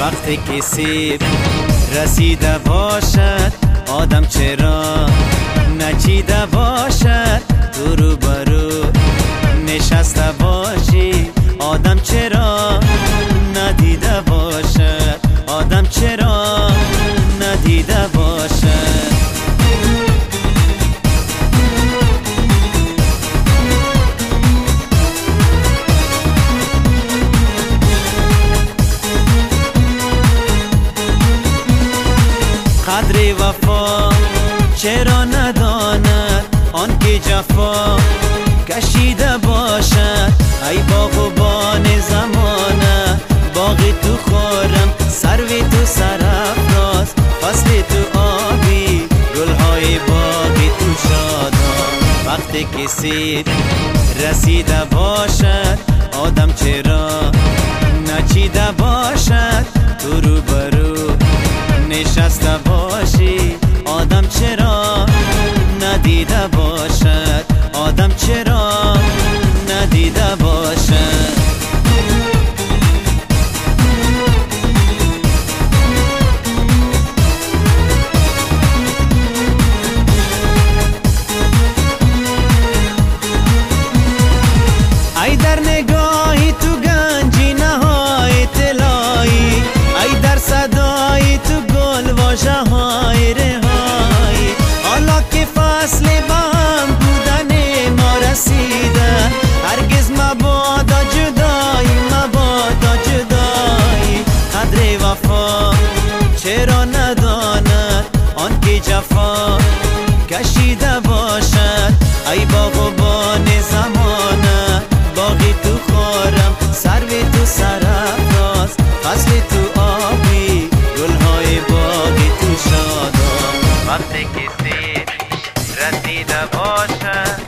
وقتی که سیر رسیده باشد آدم چرا نچیده باشد تو روبرو نشسته باشی آدم چرا ندیده باشد آدم چرا ندیده باشد قدر وفا چرا نداند آن که جفا کشیده باشد ای باغبان زمانه باغی تو خورم سروی تو سرافراز فصل تو آبی گلهای باغی تو شادان وقتی که سیر رسیده باشد آدم چرا نچیده باشد تو روبرو نشسته باشی آدم چرا ندیده باشد آدم چرا ندیده باشد ای در نگاهی تو گنجی نهای طلایی ای در صدای تو واژه های رهایی حالا که فصل با هم بودن ما رسیده هرگز مبادا جدایی مبادا جدایی قدر وفا چرا نداند آن که جفا کشیده باشد ای باغبان زمانه باغی تو خورم سروی تو سرافراز فصل تو آبی گلهای باغی تو شادان وقتی که سیر رسیده باشد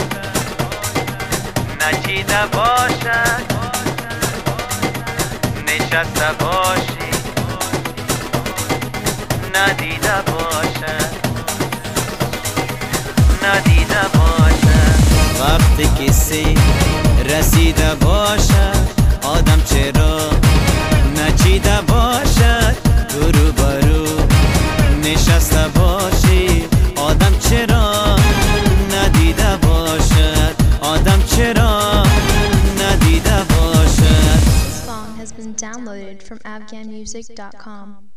نچیده باشد نشسته باشی ندیده باشد ندیده باشد وقتی که سیر رسیده باشد آدم چرا نچیده باشد تو روبرو نشسته باشی آدم چرا ندیده باشد آدم چرا ندیده باشد. This song has been downloaded from afghanmusic.com.